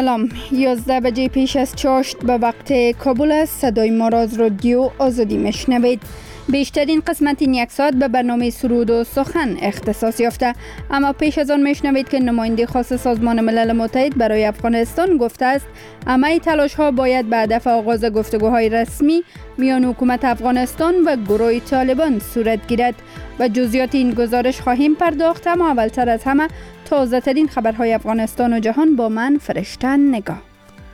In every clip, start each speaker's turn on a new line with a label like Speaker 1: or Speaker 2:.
Speaker 1: سلام. 11 بجه پیش از چاشت به وقت کابل است. صدای ما را از رادیو آزادی میشنوید. بیشترین قسمت این یک ساعت به برنامه سرود و سخن اختصاص یافته، اما پیش از آن میشنوید که نماینده خاص سازمان ملل متحد برای افغانستان گفته است همه تلاش ها باید به هدف آغاز گفتگوهای رسمی میان حکومت افغانستان و گروه طالبان صورت گیرد. و جزئیات این گزارش خواهیم پرداخت، اما اولتر از همه تازه ترین خبرهای افغانستان و جهان با من فرشته نگاه.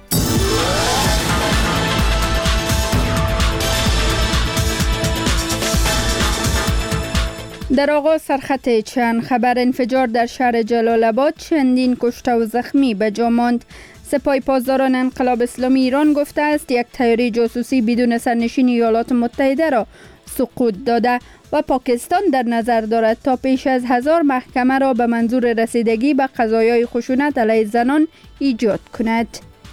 Speaker 1: در آغاز سرخط چند خبر. انفجار در شهر جلال آباد، چندین کشته و زخمی به جا ماند. سپاه پاسداران انقلاب اسلامی ایران گفته است یک طیاره جاسوسی بدون سرنشین ایالات متحده را سقوط داده و پاکستان در نظر دارد تا پیش از 1000 محکمه را به منظور رسیدگی به قضایای خشونت علیه زنان ایجاد کند.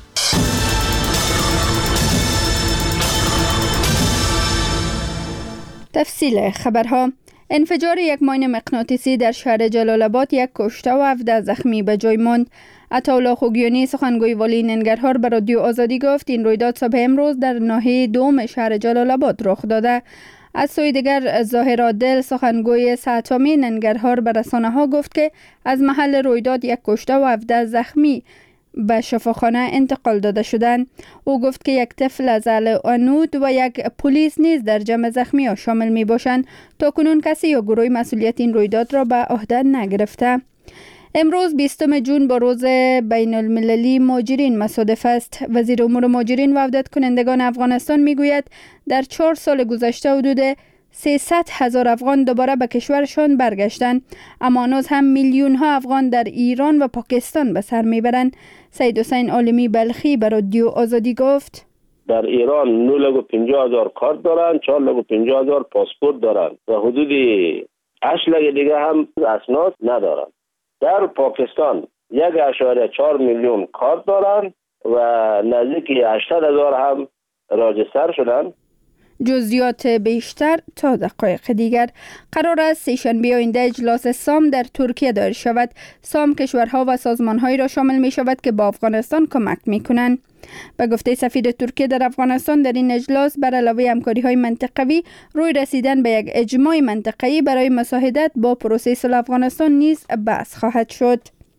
Speaker 1: تفصیل خبرها. انفجار یک ماین مغناطیسی در شهر جلال آباد، یک کشته و 17 زخمی به جای ماند. عطاالله خوگیانی سخنگوی والی ننگرهار به رادیو آزادی گفت این رویداد صبح امروز در ناحیه دوم شهر جلال آباد رخ داده. از سوی دیگر ظاهر عادل سخنگوی ساتامی ننگرهار به رسانه‌ها گفت که از محل رویداد یک کشته و 17 زخمی به شفاخانه انتقال داده شدند. او گفت که یک طفل از اهل عنود و یک پلیس نیز در جمع زخمی‌ها شامل می باشند. تا کنون کسی یا گروهی مسئولیت این رویداد را به عهده نگرفته. امروز 20 جون با روز بین المللی مهاجرین مصادف است. وزیر امور مهاجرین و عودت کنندگان افغانستان میگوید در 4 سال گذشته حدود 300,000 افغان دوباره به کشورشان برگشتند، اما هنوز هم میلیون ها افغان در ایران و پاکستان به سر میبرند. سید حسین عالمی بلخی به رادیو آزادی گفت
Speaker 2: در ایران 9,50,000 کارت دارند، 4,50,000 پاسپورت دارند و حدود 8 لک دیگه هم اسناد ندارند. در پاکستان 1.4 میلیون کارت دارند و نزدیک 80,000 هم راجستر شدند.
Speaker 1: جزئیات بیشتر تا دقایق دیگر. قرار است سه‌شنبه آینده اجلاس سام در ترکیه دایر شود. سام کشورها و سازمانهایی را شامل می شود که با افغانستان کمک می کنند. به گفته سفیر ترکیه در افغانستان، در این اجلاس بر علاوه همکاری‌های منطقوی روی رسیدن به یک اجماع منطقه‌ای برای مساعدت با پروسه صلح افغانستان نیز بحث خواهد شد.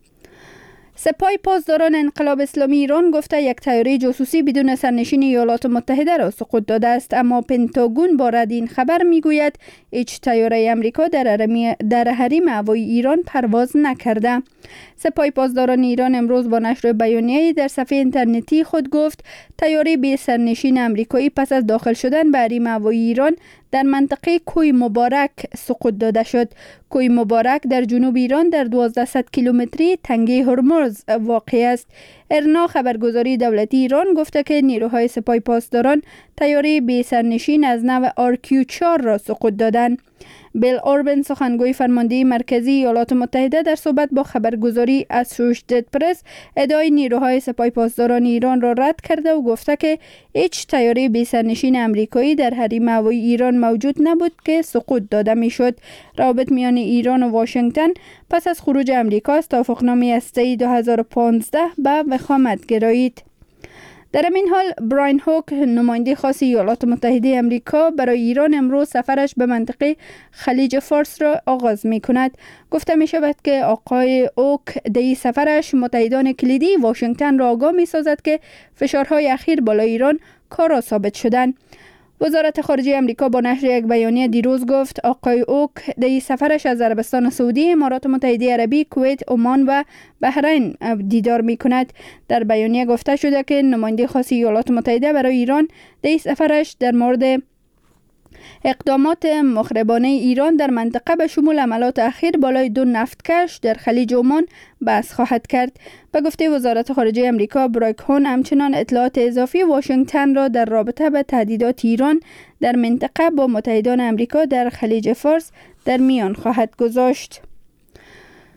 Speaker 1: سپاه پاسداران انقلاب اسلامی ایران گفته یک طیاره جاسوسی بدون سرنشین ایالات متحده را سقوط داده است، اما پنتاگون با رد این خبر میگوید هیچ طیاره آمریکا در حریم هوایی ایران پرواز نکرده. سپاه پاسداران ایران امروز با نشر بیانیه‌ای در صفحه اینترنتی خود گفت طیاره بی سرنشین آمریکایی پس از داخل شدن به حریم هوایی ایران در منطقه کوی مبارک سقوط داده شد. کوی مبارک در جنوب ایران در 1200 کیلومتری تنگه هرمز واقع است. ارنا خبرگزاری دولتی ایران گفته که نیروهای سپاه پاسداران طیاره بی سرنشین از نوع RQ-4 را سقوط دادند. بیل اوربن سخنگوی فرمانده مرکزی ایالات متحده در صحبت با خبرگزاری اسوشییتد پرس ادعای نیروهای سپاه پاسداران ایران را رد کرده و گفته که هیچ طیاره بی سرنشین آمریکایی در حریم هوایی ایران موجود نبود که سقوط داده میشد. روابط میان ایران و واشنگتن پس از خروج امریکا از توافقنامه هسته‌ای 2015 به وخامت گرایید. در این حال براین هوک نماینده خاص ایالات متحده آمریکا برای ایران امروز سفرش به منطقه خلیج فارس را آغاز می کند. گفته می شود که آقای اوک در این سفرش متحدان کلیدی واشنگتن را آگاه می سازد که فشارهای اخیر بالای ایران کارا ثابت شدند. وزارت خارجه آمریکا با نشر یک بیانیه دیروز گفت آقای اوک در این سفرش از عربستان سعودی، امارات متحده عربی، کویت، عمان و بحرین دیدار می کند. در بیانیه گفته شده که نماینده خاص ایالات متحده برای ایران در این سفرش در مورد اقدامات مخربانه ایران در منطقه به شمول حملات اخیر بالای 2 نفتکش در خلیج عمان بحث خواهد کرد. به گفته وزارت خارجه آمریکا، برایک هون همچنان اطلاعات اضافی واشنگتن را در رابطه به تهدیدات ایران در منطقه با متحدان آمریکا در خلیج فارس در میان خواهد گذاشت.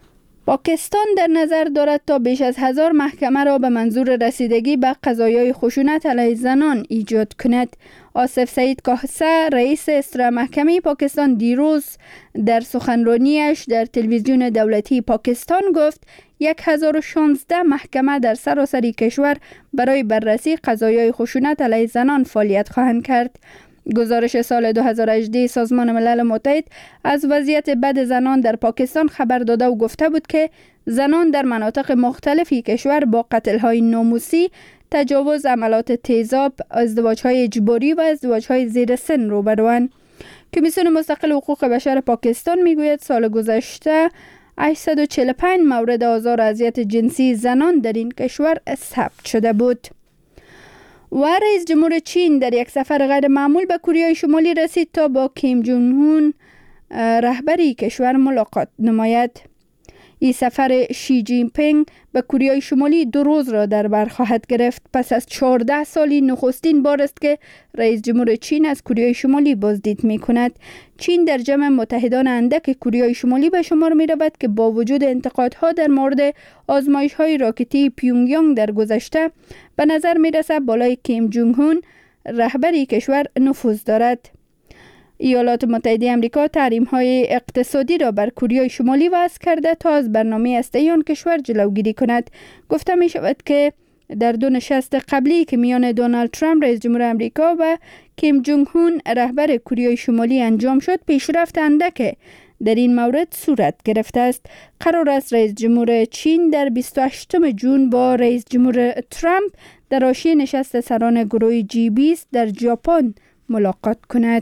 Speaker 1: پاکستان در نظر دارد تا بیش از 1000 محکمه را به منظور رسیدگی به قضایای خشونت علیه زنان ایجاد کند. آصف سعید کاهسه رئیس اصلاح محکمه پاکستان دیروز در سخنرانیش در تلویزیون دولتی پاکستان گفت 1016 محکمه در سراسر کشور برای بررسی قضایای خشونت علیه زنان فعالیت خواهند کرد. گزارش سال 2018 سازمان ملل متحد از وضعیت بد زنان در پاکستان خبر داده و گفته بود که زنان در مناطق مختلفی کشور با قتل‌های ناموسی، تجاوز، عملات تیزاب، ازدواج‌های اجباری و ازدواج‌های زیر سن روبروند. کمیسیون مستقل حقوق بشر پاکستان میگوید سال گذشته 845 مورد آزار و اذیت جنسی زنان در این کشور ثبت شده بود. و رئیس جمهور چین در یک سفر غیر معمول به کره شمالی رسید تا با کیم جونگ هون رهبری کشور ملاقات نماید. این سفر شی جین پینگ به کره شمالی 2 روز را در بر خواهد گرفت. پس از 14 سالی نخستین بار است که رئیس جمهور چین از کره شمالی بازدید می کند. چین در جمع متحدان اندک کره شمالی به شمار می رود که با وجود انتقادها در مورد آزمایش‌های راکتی پیونگیانگ در گذشته به نظر می رسد بالای کیم جونگ هون رهبری کشور نفوذ دارد. ایالات متحده آمریکا تحریم‌های اقتصادی را بر کره شمالی وضع کرده تا از برنامه هسته‌ای آن کشور جلوگیری کند. گفته می شود که در 2 نشست قبلی که میان دونالد ترامپ رئیس جمهور آمریکا و کیم جونگ هون رهبر کره شمالی انجام شد، پیشرفت اندک در این مورد صورت گرفته است. قرار است رئیس جمهور چین در 28 جون با رئیس جمهور ترامپ در حاشیه نشست سران گروه G20 در ژاپن ملاقات کند.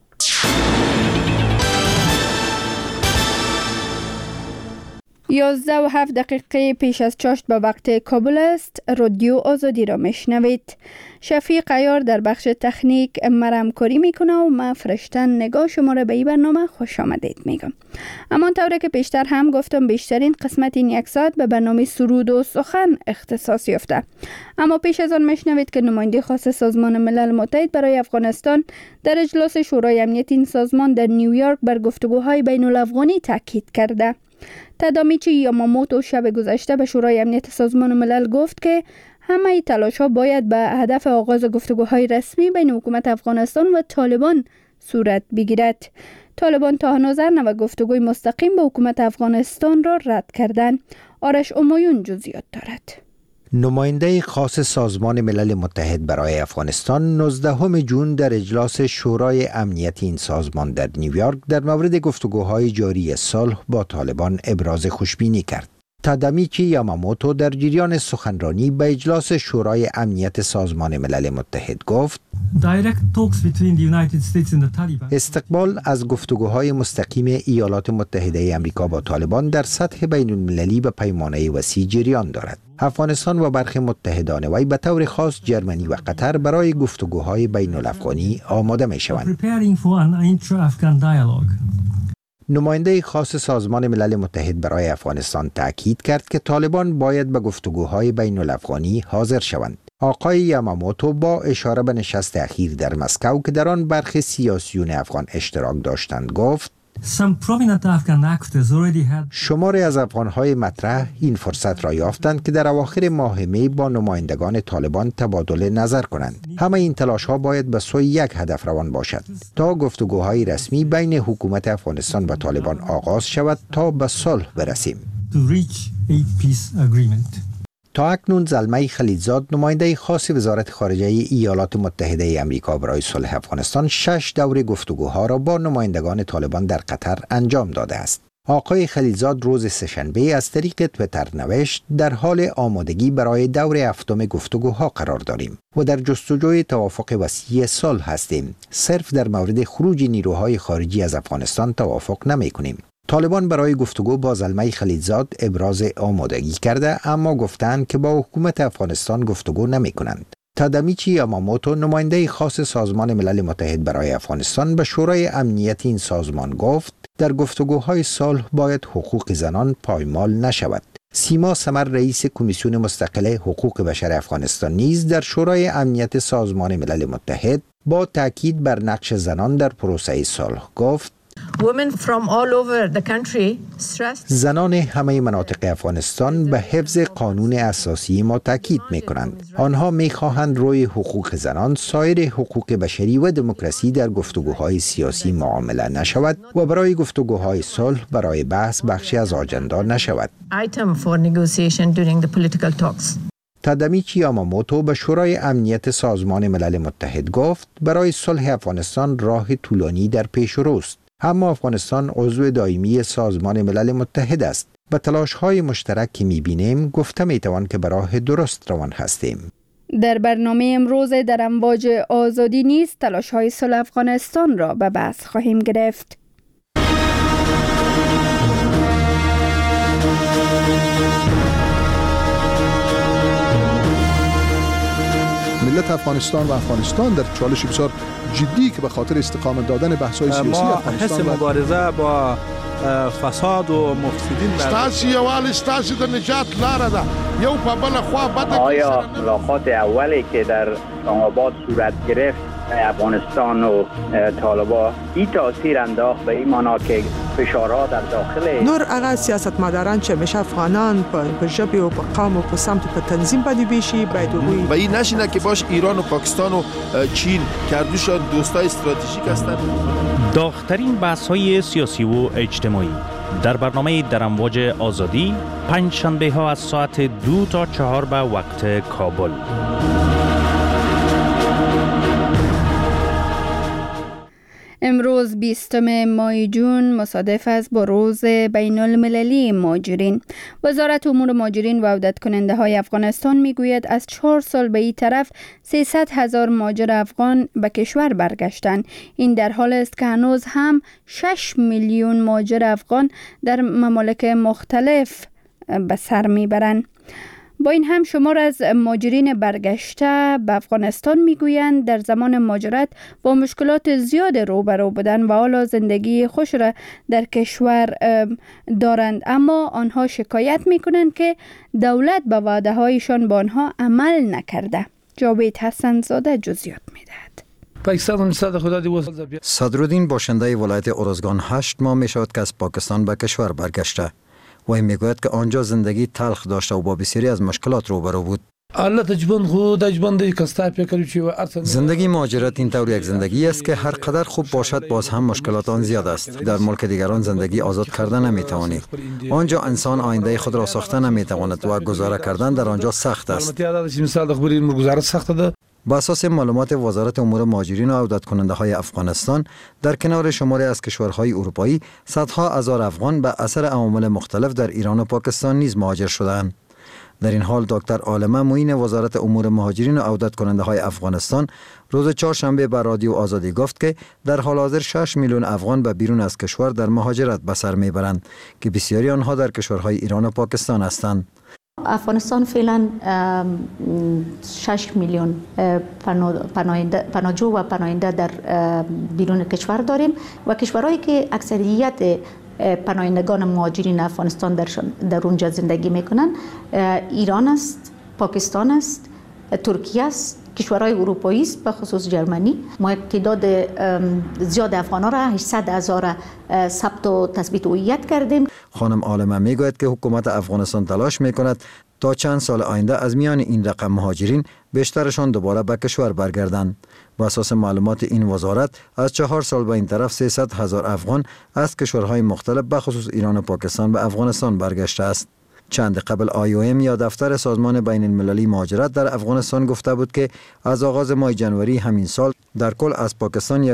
Speaker 1: 11:07 پیش از چاشت به وقت کابل است. رادیو آزادی را میشنوید. شفیق عیار در بخش تکنیک مرمکاری میکنه و من فرشتن نگاه شما را به این برنامه خوش آمدید میگم. اما طوری که پیشتر هم گفتم بیشترین قسمت این 1 ساعت به برنامه سرود و سخن اختصاص یافته. اما پیش از آن میشنوید که نماینده خاص سازمان ملل متحد برای افغانستان در اجلاس شورای امنیت این سازمان در نیویورک بر گفتگوهای بین الافغانی تاکید کرده. تادامیچی یاماموتو شب گذشته به شورای امنیت سازمان ملل گفت که همه تلاش‌ها باید به هدف آغاز گفتگوهای رسمی بین حکومت افغانستان و طالبان صورت بگیرد. طالبان تا هنوز نوع گفتگوی مستقیم با حکومت افغانستان را رد کردند. آرش امایون جزئیات دارد.
Speaker 3: نماینده خاص سازمان ملل متحد برای افغانستان 19 جون در اجلاس شورای امنیت این سازمان در نیویورک در مورد گفتگوهای جاری صلح با طالبان ابراز خوشبینی کرد. تادامیچی یاماموتو در جریان سخنرانی به اجلاس شورای امنیت سازمان ملل متحد گفت: استقبال از گفتگوهای مستقیم ایالات متحده آمریکا با طالبان در سطح بین المللی به پیمانه وسیع جریان دارد. افغانستان و برخی متحدان وی به طور خاص جرمنی و قطر برای گفتگوهای بین الافغانی آماده می شوند. نماینده خاص سازمان ملل متحد برای افغانستان تأکید کرد که طالبان باید به گفتگوهای بین الافغانی حاضر شوند. آقای یاماموتو با اشاره به نشست اخیر در مسکو که در آن برخی سیاسیون افغان اشتراک داشتند گفت: شماری از افغانهای مطرح این فرصت را یافتند که در اواخر ماه می با نمایندگان طالبان تبادل نظر کنند. همه این تلاش ها باید به سوی یک هدف روان باشد تا گفتگوهای رسمی بین حکومت افغانستان و طالبان آغاز شود تا به صلح برسیم. تا اکنون زلمه خلیلزاد نماینده خاص وزارت خارجه ایالات متحده آمریکا برای صلح افغانستان 6 دور گفتگوها را با نمایندگان طالبان در قطر انجام داده است. آقای خلیلزاد روز سه‌شنبه از طریق تویتر نوشت: در حال آمادگی برای دور 7 گفتگوها قرار داریم و در جستجوی توافق وسیع صلح هستیم. صرف در مورد خروج نیروهای خارجی از افغانستان توافق نمی کنیم. طالبان برای گفتگو با زلمه خلیلزاد ابراز آمادگی کرده اما گفتند که با حکومت افغانستان گفتگو نمی کنند. تادامیچی یاماموتو نماینده خاص سازمان ملل متحد برای افغانستان به شورای امنیت این سازمان گفت: در گفتگوهای صلح باید حقوق زنان پایمال نشود. سیما سمر رئیس کمیسیون مستقل حقوق بشر افغانستان نیز در شورای امنیت سازمان ملل متحد با تاکید بر نقش زنان در پروسه صلح گفت: زنان همه مناطق افغانستان به حفظ قانون اساسی ما تاکید می کنند. آنها می خواهند روی حقوق زنان، سایر حقوق بشری و دموکراسی در گفتگوهای سیاسی معامله نشود و برای گفتگوهای صلح برای بحث بخشی از آجندا نشود. تادامیچی یاماموتو به شورای امنیت سازمان ملل متحد گفت برای صلح افغانستان راه طولانی در پیش روست، اما افغانستان عضو دائمی سازمان ملل متحد است. به تلاش‌های مشترک که می‌بینیم گفته می‌توان که به راه درست روان هستیم.
Speaker 1: در برنامه امروز در امواج آزادی نیز تلاش‌های صلح افغانستان را به بحث خواهیم گرفت.
Speaker 4: ملت افغانستان و افغانستان در چالش بسیار جدی که به خاطر استقامت دادن بحث‌های سیاسی افغانستان
Speaker 5: ما مبارزه با فساد و مفسدین
Speaker 6: ستاسو یوال ستاسو د نجات لاره ده یو په بل خوا بده.
Speaker 7: آیا ملاقات اولی که در اسلام آباد صورت گرفت افغانستان و طالبان این تاثیر انداخت به این معنا که فشارها در داخل
Speaker 8: نور هغه سیاستمداران چې همیشه افغانان په ژبې او په قوم او په سمت په تنظیم باندې بیشي باید وګوري
Speaker 6: و این نشینه که باش ایران و پاکستان و چین کردوشان دوستای استراتژیک هستند.
Speaker 9: داغ‌ترین بحث‌های سیاسی و اجتماعی در برنامه در امواج آزادی پنج شنبه ها از ساعت 2 تا 4 به وقت کابل.
Speaker 1: امروز 20 ماه جون مصادف است با روز بین المللی مهاجرین. وزارت امور مهاجرین و عودت کننده های افغانستان میگوید از 4 سال به این طرف 300,000 مهاجر افغان به کشور برگشتند. این در حال است که هنوز هم 6 میلیون مهاجر افغان در ممالک مختلف به سر میبرند. با این هم شمار از مهاجرین برگشته به افغانستان میگویند در زمان مهاجرت با مشکلات زیاد روبرو بودند و حالا زندگی خوش را در کشور دارند، اما آنها شکایت میکنند که دولت به وعده هایشان با آنها عمل نکرده. جاوید حسن زاده جزئیات میدهد.
Speaker 10: صدرالدین باشنده ولایت ارزگان 8 ماه می شود که از پاکستان به کشور برگشته و این میگوید که آنجا زندگی تلخ داشته و با بسیاری از مشکلات روبرو بود. زندگی مهاجرت این طور یک زندگی است که هر قدر خوب باشد باز هم مشکلات آن زیاد است. در ملک دیگران زندگی آزاد کرده نمیتوانی. آنجا انسان آینده خود را ساخته نمیتواند و گذاره کردن در آنجا سخت است. با اساس معلومات وزارت امور مهاجرین و عودت کننده های افغانستان، در کنار شماری از کشورهای اروپایی صدها هزار افغان به اثر عوامل مختلف در ایران و پاکستان نیز مهاجر شدند. در این حال دکتر عالمه معین وزارت امور مهاجرین و عودت کننده های افغانستان روز چهارشنبه به رادیو آزادی گفت که در حال حاضر 6 میلیون افغان به بیرون از کشور در مهاجرت به سر میبرند که بسیاری آنها در کشورهای ایران و پاکستان هستند.
Speaker 11: افغانستان فعلا 6 میلیون پناهجو و پناهنده در بیرون کشور داریم و کشورهایی که اکثریت پناهندگان مهاجرین افغانستان در اونجا زندگی میکنن ایران است، پاکستان است، ترکیه است، کشورهای اروپایی است، به خصوص جرمنی. ما تعداد زیاد افغان‌ها را 800,000 ثبت و تثبیت هویت کردیم.
Speaker 10: خانم عالمه میگوید که حکومت افغانستان تلاش میکند تا چند سال آینده از میان این رقم مهاجرین بیشترشان دوباره به کشور برگردند. با اساس معلومات این وزارت از 4 سال به این طرف 300,000 افغان از کشورهای مختلف به خصوص ایران و پاکستان به افغانستان برگشته است. چند قبل IOM یا دفتر سازمان بین المللی مهاجرت در افغانستان گفته بود که از آغاز ماه جنوری همین سال در کل از پاکستان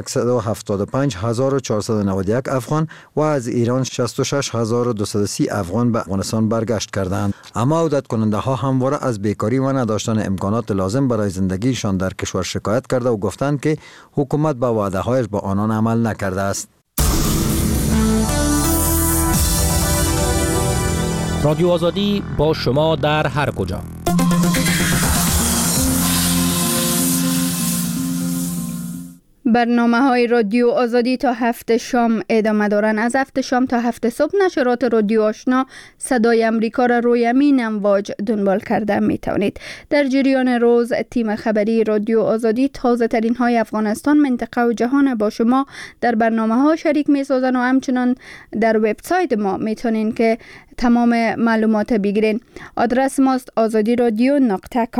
Speaker 10: 175,491 افغان و از ایران 66,230 افغان به افغانستان برگشت کردند. اما عودت کننده ها همواره از بیکاری و نداشتن امکانات لازم برای زندگیشان در کشور شکایت کرده و گفتند که حکومت به وعده هایش با آنان عمل نکرده است.
Speaker 12: رادیو آزادی با شما در هر کجا.
Speaker 1: برنامه های رادیو آزادی تا 7 شام ادامه دارند. از 7 شام تا 7 صبح نشرات رادیو آشنا صدای امریکا را روی همین امواج دنبال کرده می توانید. در جریان روز تیم خبری رادیو آزادی تازه ترین های افغانستان، منطقه و جهان با شما در برنامه ها شریک می سازن و همچنان در وبسایت ما می تونین که تمام معلومات بگیرین. آدرس ماست azadi radio.com.